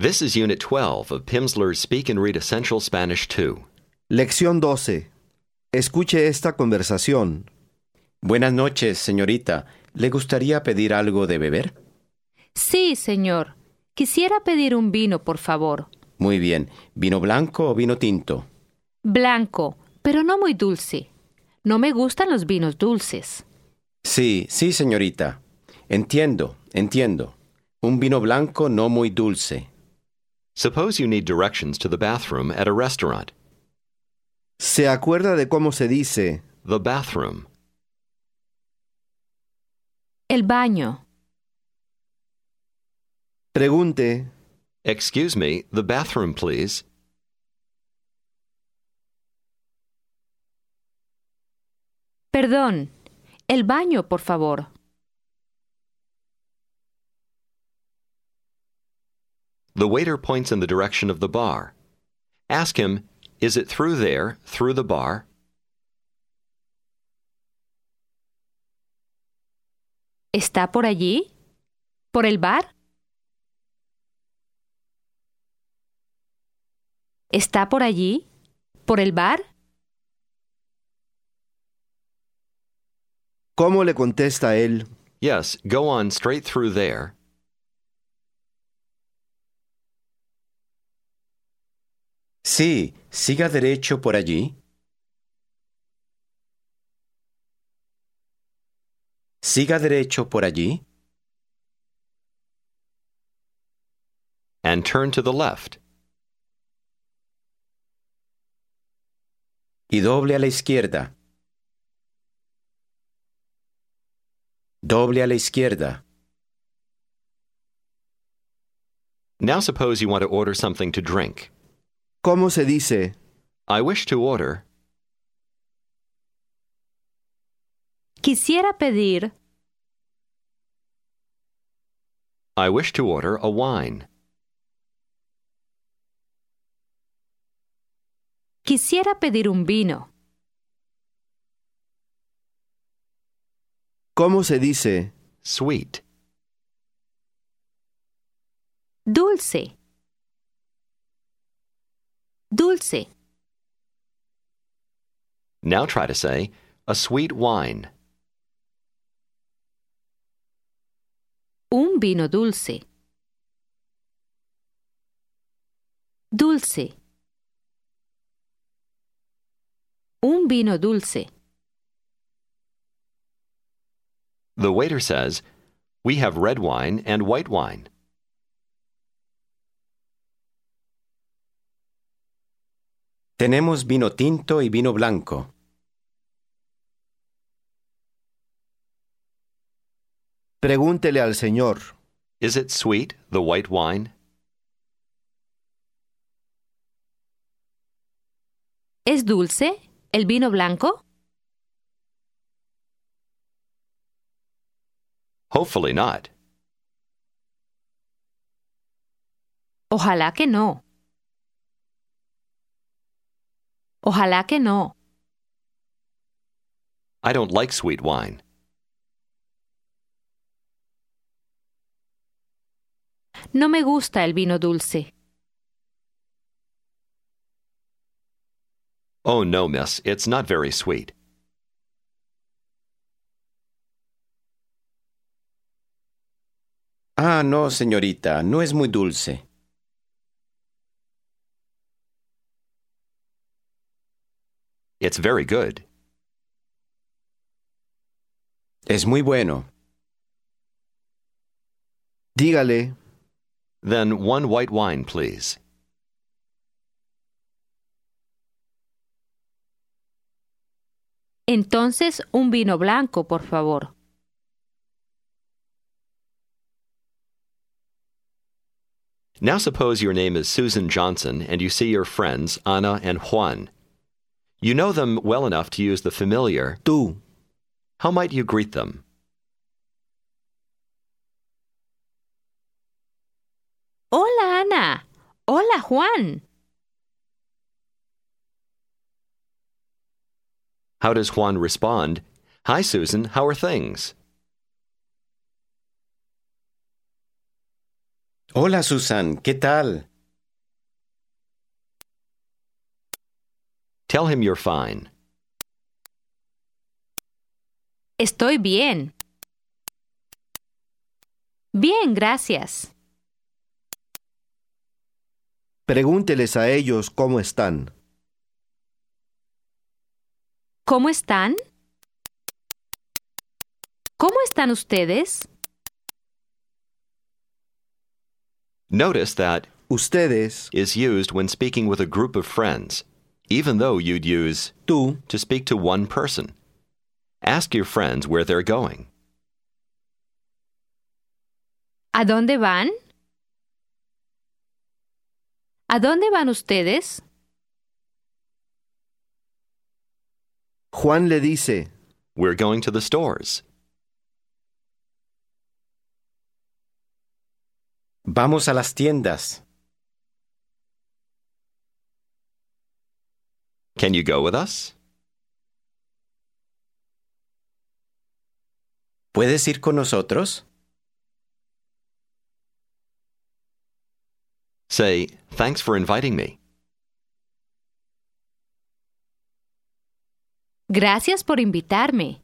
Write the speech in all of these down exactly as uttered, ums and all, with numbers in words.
This is Unit twelve of Pimsleur's Speak and Read Essential Spanish two. Lección doce. Escuche esta conversación. Buenas noches, señorita. ¿Le gustaría pedir algo de beber? Sí, señor. Quisiera pedir un vino, por favor. Muy bien. ¿Vino blanco o vino tinto? Blanco, pero no muy dulce. No me gustan los vinos dulces. Sí, sí, señorita. Entiendo, entiendo. Un vino blanco no muy dulce. Suppose you need directions to the bathroom at a restaurant. ¿Se acuerda de cómo se dice? The bathroom. El baño. Pregunte. Excuse me, the bathroom, please. Perdón. El baño, por favor. The waiter points in the direction of the bar. Ask him, is it through there, through the bar? ¿Está por allí? ¿Por el bar? ¿Está por allí? ¿Por el bar? ¿Cómo le contesta él? Yes, go on straight through there. Sí, siga derecho por allí. Siga derecho por allí. And turn to the left. Y doble a la izquierda. Doble a la izquierda. Now suppose you want to order something to drink. ¿Cómo se dice? I wish to order. Quisiera pedir. I wish to order a wine. Quisiera pedir un vino. ¿Cómo se dice? Sweet. Dulce. Dulce. Now try to say, a sweet wine. Un vino dulce. Dulce. Un vino dulce. The waiter says, we have red wine and white wine. Tenemos vino tinto y vino blanco. Pregúntele al señor. Is it sweet, the white wine? ¿Es dulce el vino blanco? Hopefully not. Ojalá que no. Ojalá que no. I don't like sweet wine. No me gusta el vino dulce. Oh no, miss, it's not very sweet. Ah, no, señorita, no es muy dulce. It's very good. Es muy bueno. Dígale. Then one white wine, please. Entonces, un vino blanco, por favor. Now suppose your name is Susan Johnson and you see your friends, Ana and Juan. You know them well enough to use the familiar Tú. How might you greet them? Hola, Ana. Hola, Juan. How does Juan respond? Hi, Susan, how are things? Hola, Susan, ¿qué tal? Tell him you're fine. Estoy bien. Bien, gracias. Pregúnteles a ellos cómo están. ¿Cómo están? ¿Cómo están ustedes? Notice that Ustedes, is used when speaking with a group of friends, even though you'd use tú, to speak to one person. Ask your friends where they're going. ¿A dónde van? ¿A dónde van ustedes? Juan le dice, We're going to the stores. Vamos a las tiendas. Can you go with us? ¿Puedes ir con nosotros? Say, thanks for inviting me. Gracias por invitarme.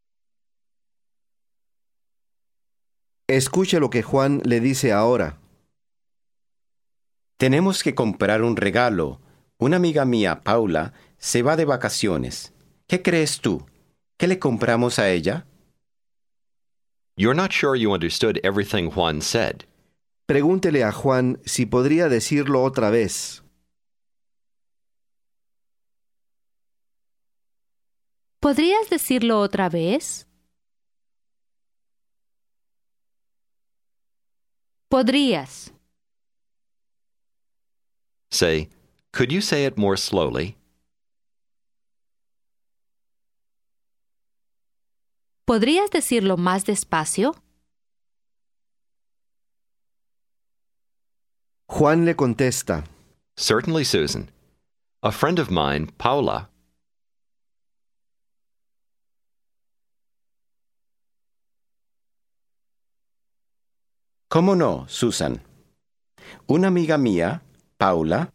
escuche lo que Juan le dice ahora. Tenemos que comprar un regalo. Una amiga mía, Paula, se va de vacaciones. ¿Qué crees tú? ¿Qué le compramos a ella? You're not sure you understood everything Juan said. Pregúntele a Juan si podría decirlo otra vez. ¿Podrías decirlo otra vez? Podrías. Say, could you say it more slowly? ¿Podrías decirlo más despacio? Juan le contesta, Certainly, Susan. A friend of mine, Paula, ¿Cómo no, Susan? Una amiga mía, Paula,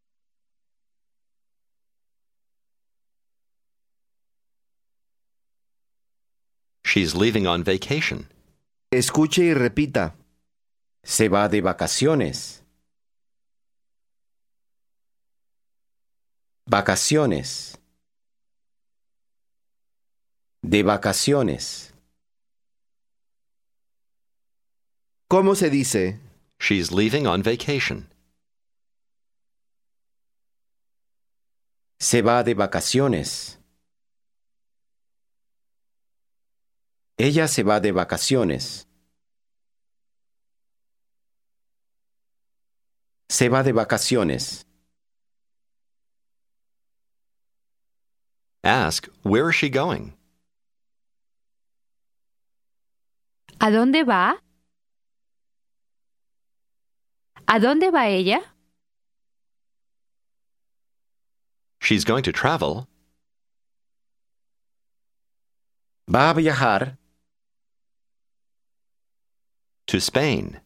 she's leaving on vacation. escuche y repita. se va de vacaciones. Vacaciones. De vacaciones. ¿Cómo se dice? She's leaving on vacation. Se va de vacaciones. Ella se va de vacaciones. Se va de vacaciones. Ask, where is she going? ¿A dónde va? ¿A dónde va ella? She's going to travel. Va a viajar To Spain.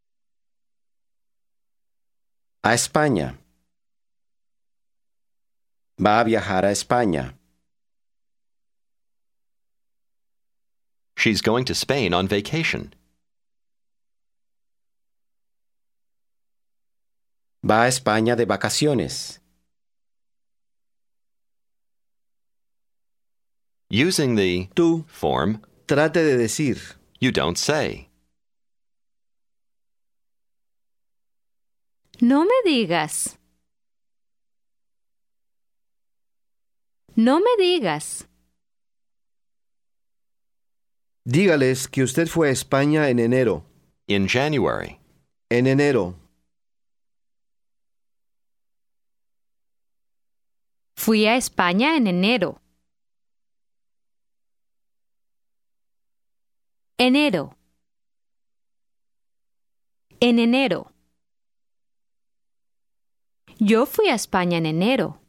a España. Va a viajar a España. She's going to Spain on vacation. Va a España de vacaciones. Using the Tú, form, trate de decir. you don't say. No me digas. No me digas. Dígales que usted fue a España en enero. In January. En enero. Fui a España en enero. Enero. En enero. Yo fui a España en enero.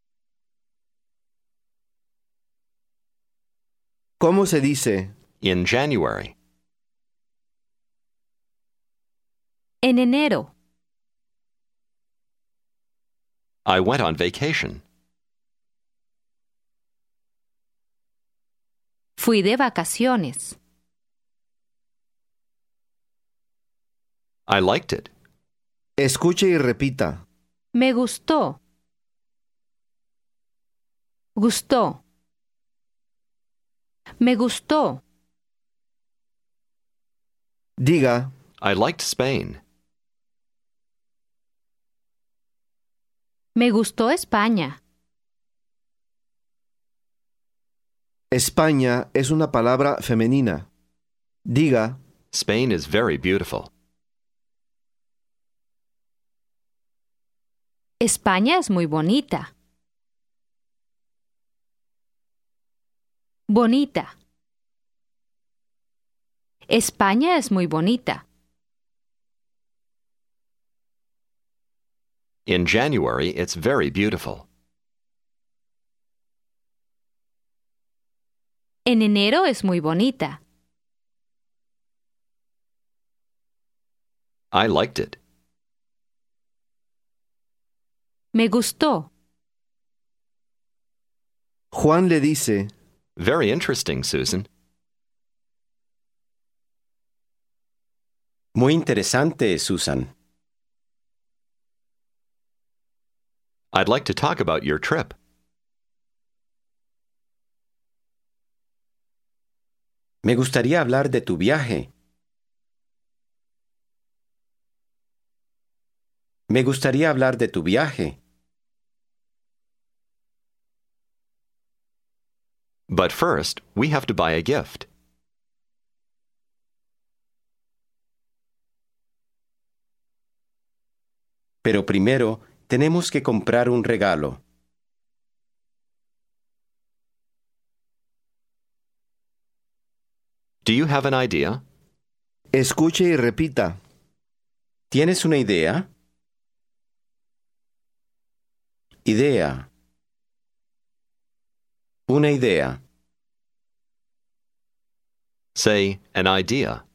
¿Cómo se dice? In January. En enero. I went on vacation. Fui de vacaciones. I liked it. Escuche y repita. Me gustó. Gustó. Me gustó. Diga, I liked Spain. Me gustó España. España es una palabra femenina. Diga, Spain is very beautiful. España es muy bonita. Bonita. España es muy bonita. In January, it's very beautiful. En enero es muy bonita. I liked it. Me gustó. Juan le dice, Very interesting, Susan. Muy interesante, Susan. I'd like to talk about your trip. Me gustaría hablar de tu viaje. Me gustaría hablar de tu viaje. But first, we have to buy a gift. Pero primero, tenemos que comprar un regalo. Do you have an idea? escuche y repita. ¿Tienes una idea? Idea. Una idea. Say, an idea.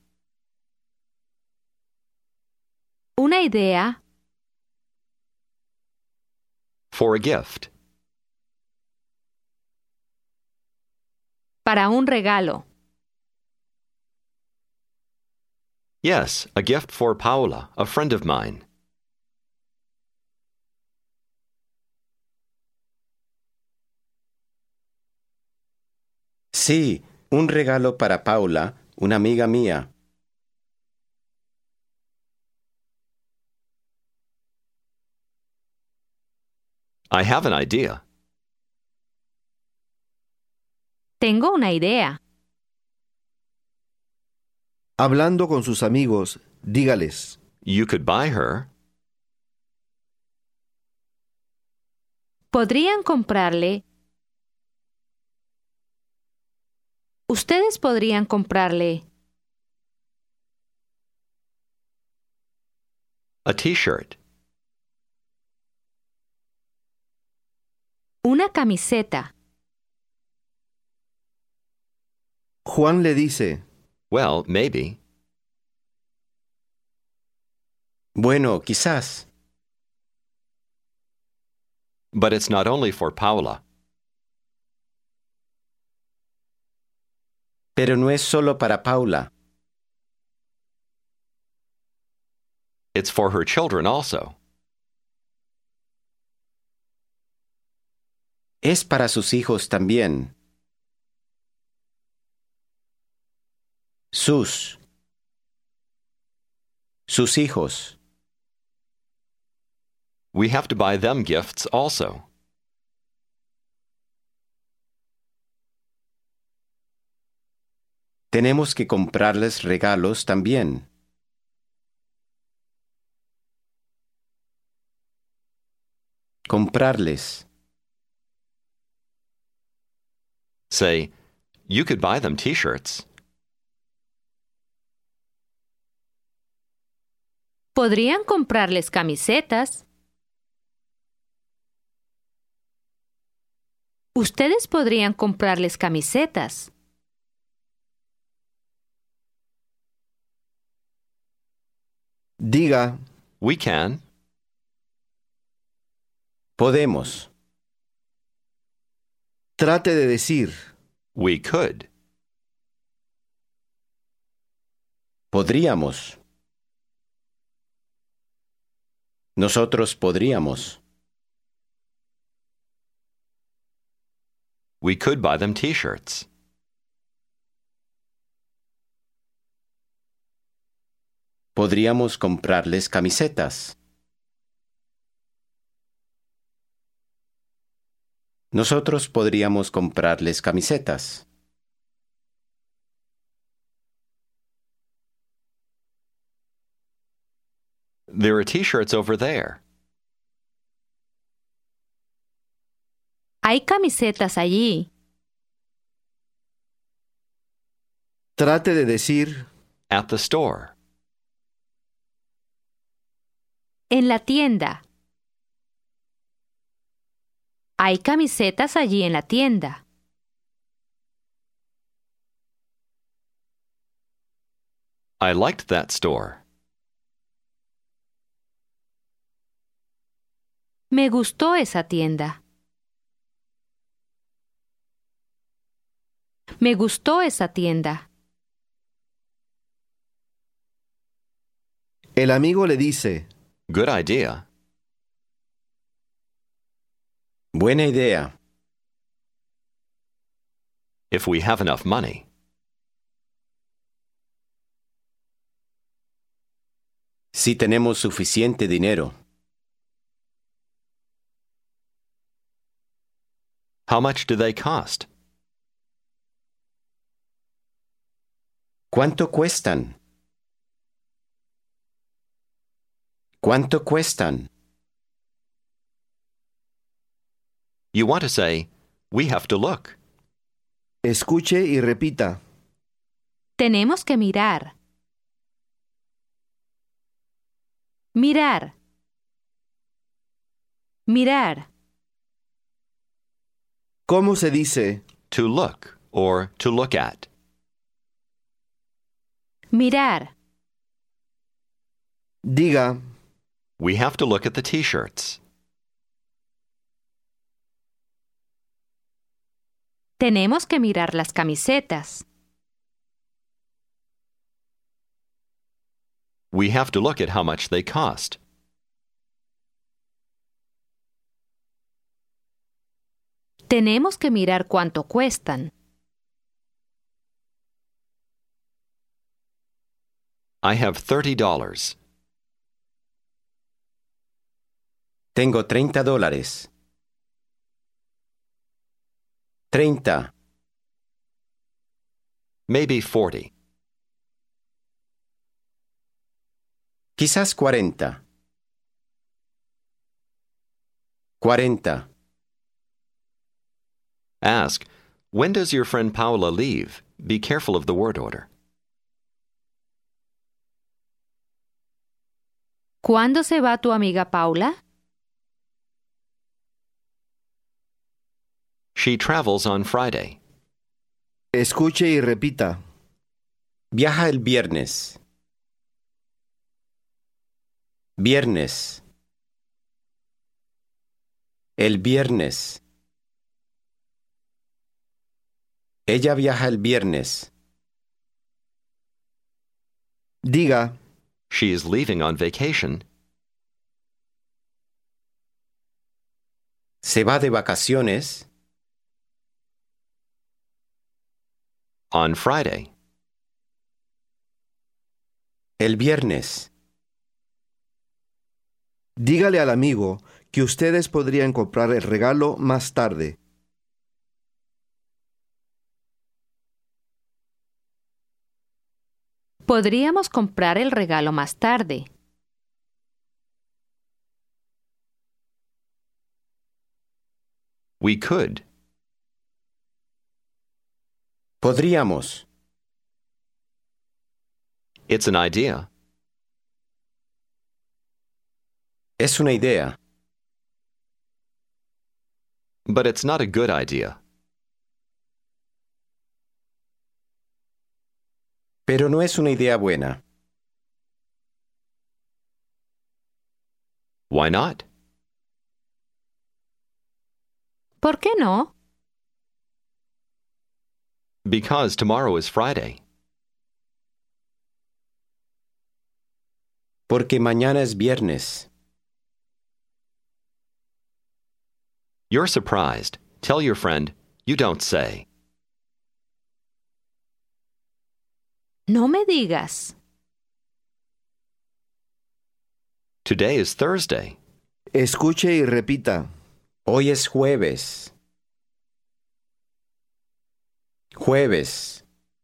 Una idea. For a gift. Para un regalo. Yes, a gift for Paula, a friend of mine. Sí, un regalo para Paula, una amiga mía. I have an idea. Tengo una idea. Hablando con sus amigos, dígales. You could buy her. Podrían comprarle. Ustedes podrían comprarle A t-shirt. una camiseta. Juan le dice, Well, maybe. Bueno, quizás. But it's not only for Paula. Pero no es solo para Paula. It's for her children also. Es para sus hijos también. Sus. Sus hijos. We have to buy them gifts also. Tenemos que comprarles regalos también. Comprarles. Say, you could buy them t-shirts. Podrían comprarles camisetas. Ustedes podrían comprarles camisetas. Diga, We can. Podemos. trate de decir, We could. Podríamos. Nosotros podríamos. We could buy them T-shirts. Podríamos comprarles camisetas. Nosotros podríamos comprarles camisetas. There are T-shirts over there. Hay camisetas allí. trate de decir, At the store. En la tienda. Hay camisetas allí en la tienda. I liked that store. Me gustó esa tienda. Me gustó esa tienda. el amigo le dice, Good idea. Buena idea. If we have enough money. Si tenemos suficiente dinero. How much do they cost? ¿Cuánto cuestan? ¿Cuánto cuestan? You want to say, we have to look. escuche y repita, Tenemos que mirar. Mirar. Mirar. ¿cómo se dice? To look or to look at. Mirar. Diga, We have to look at the T-shirts. Tenemos que mirar las camisetas. We have to look at how much they cost. Tenemos que mirar cuánto cuestan. I have thirty dollars. Tengo treinta dólares. Treinta. Maybe forty. Quizás cuarenta. Cuarenta. Ask, when does your friend Paula leave? Be careful of the word order. ¿Cuándo se va tu amiga Paula? She travels on Friday. escuche y repita, Viaja el viernes. Viernes. El viernes. Ella viaja el viernes. diga, She is leaving on vacation. Se va de vacaciones. On Friday. El viernes. dígale al amigo que ustedes podrían comprar el regalo más tarde. Podríamos comprar el regalo más tarde. We could. Podríamos. It's an idea. Es una idea. But it's not a good idea. Pero no es una idea buena. Why not? ¿Por qué no? Because tomorrow is Friday. Porque mañana es viernes. You're surprised. Tell your friend, you don't say. No me digas. Today is Thursday. Escuche y repita. Hoy es jueves. Jueves.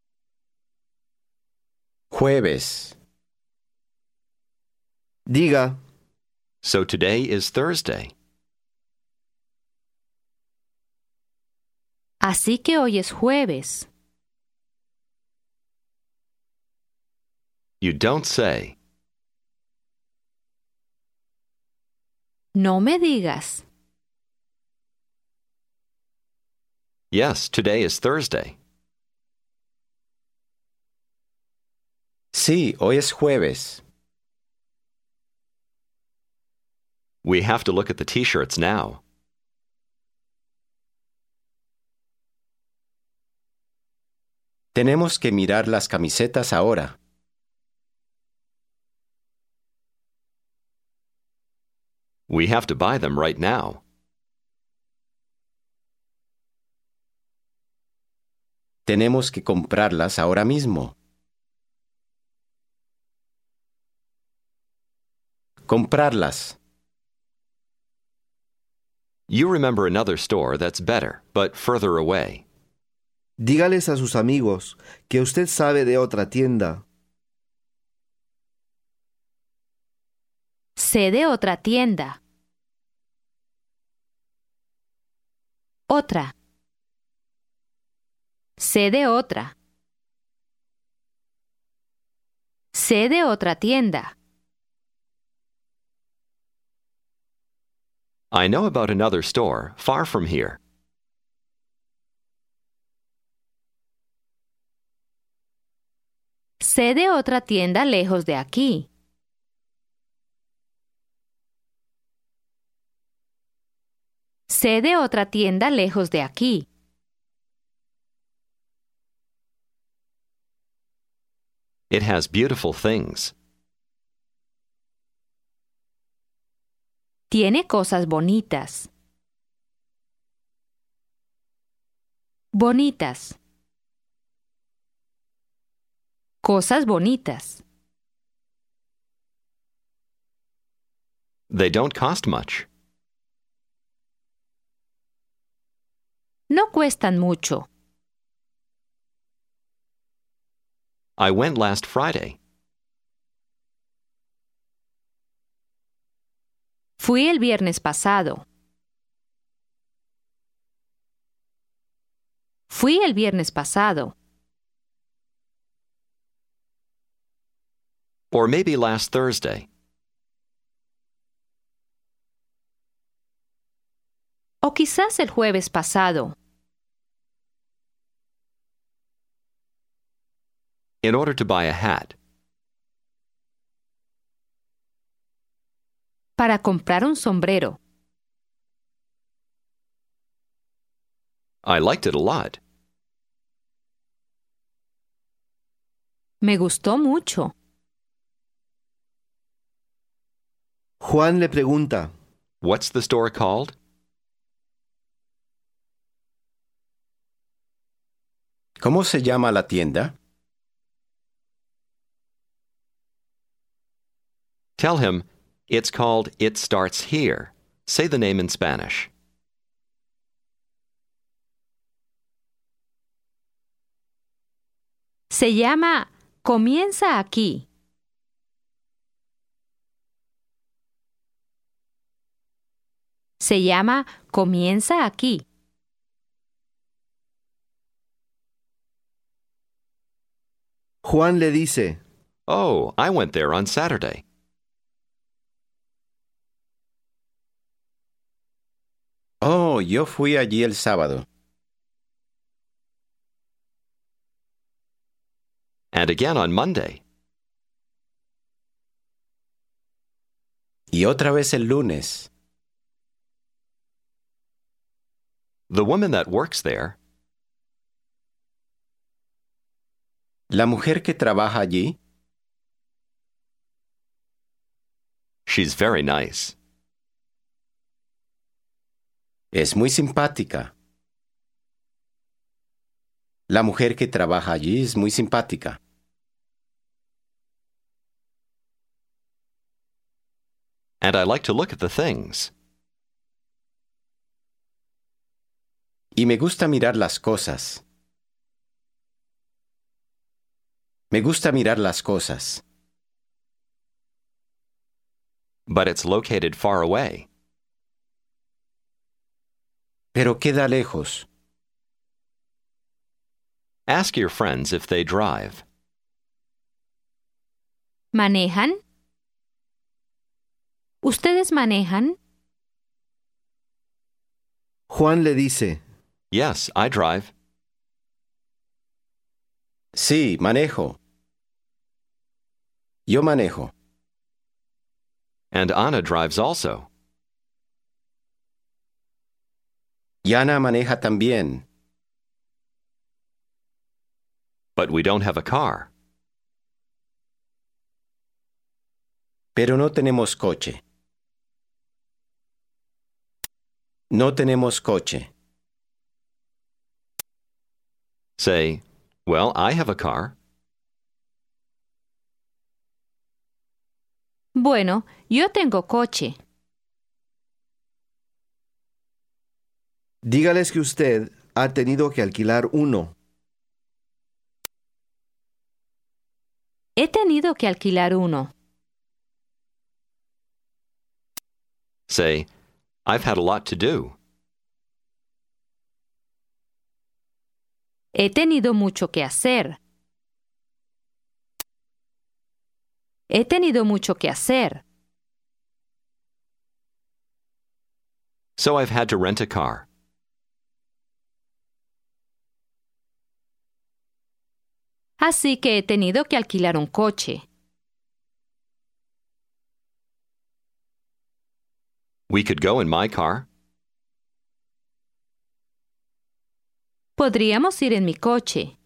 Jueves. Diga. So today is Thursday. Así que hoy es jueves. You don't say. No me digas. Yes, today is Thursday. Sí, hoy es jueves. We have to look at the t-shirts now. Tenemos que mirar las camisetas ahora. We have to buy them right now. Tenemos que comprarlas ahora mismo. Comprarlas. You remember another store that's better, but further away. Dígales a sus amigos que usted sabe de otra tienda. Sé de otra tienda. Otra. Sé de otra. Sé de otra tienda. I know about another store far from here. Sé de otra tienda lejos de aquí. Sé de otra tienda lejos de aquí. It has beautiful things. Tiene cosas bonitas. Bonitas. Cosas bonitas. They don't cost much. No cuestan mucho. I went last Friday. Fui el viernes pasado. Fui el viernes pasado. Or maybe last Thursday. O quizás el jueves pasado. In order to buy a hat. Para comprar un sombrero. I liked it a lot. Me gustó mucho. Juan le pregunta. What's the store called? ¿Cómo se llama la tienda? Tell him, it's called It Starts Here. Say the name in Spanish. Se llama Comienza aquí. Se llama Comienza aquí. Juan le dice. Oh, I went there on Saturday. Oh, yo fui allí el sábado. And again on Monday. Y otra vez el lunes. The woman that works there, La mujer que trabaja allí, she's very nice. es muy simpática. La mujer que trabaja allí es muy simpática. And I like to look at the things. Y me gusta mirar las cosas. Me gusta mirar las cosas. But it's located far away. Pero queda lejos. Ask your friends if they drive. ¿Manejan? ¿Ustedes manejan? Juan le dice, Yes, I drive. Sí, manejo. Yo manejo. And Anna drives also. Y Ana maneja también. But we don't have a car. Pero no tenemos coche. No tenemos coche. Say, well, I have a car. Bueno, yo tengo coche. dígales que usted ha tenido que alquilar uno. He tenido que alquilar uno. Say, I've had a lot to do. He tenido mucho que hacer. He tenido mucho que hacer. So I've had to rent a car. Así que he tenido que alquilar un coche. We could go in my car. Podríamos ir en mi coche.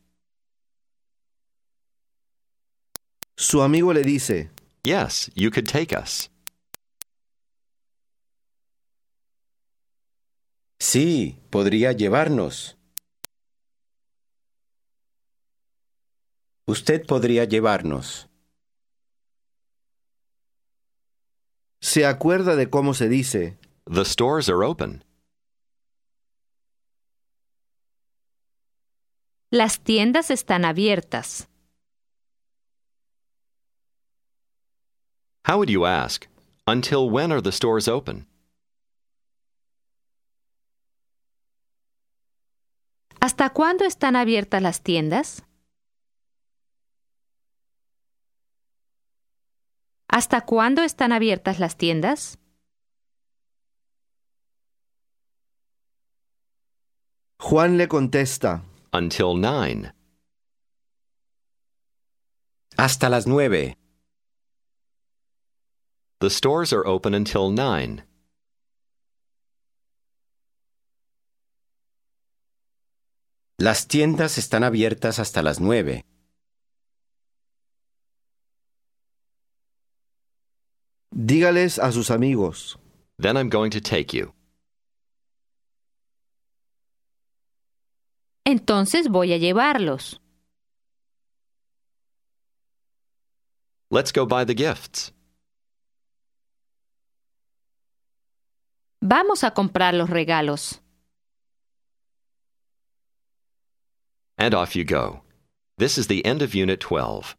Su amigo le dice, Yes, you could take us. Sí, podría llevarnos. Usted podría llevarnos. se acuerda de cómo se dice, The stores are open. Las tiendas están abiertas. How would you ask, until when are the stores open? ¿Hasta cuándo están abiertas las tiendas? ¿Hasta cuándo están abiertas las tiendas? Juan le contesta, Until nine. Hasta las nueve. The stores are open until nine. Las tiendas están abiertas hasta las nueve. dígales a sus amigos, Then I'm going to take you. Entonces voy a llevarlos. Let's go buy the gifts. Vamos a comprar los regalos. And off you go. This is the end of Unit twelve.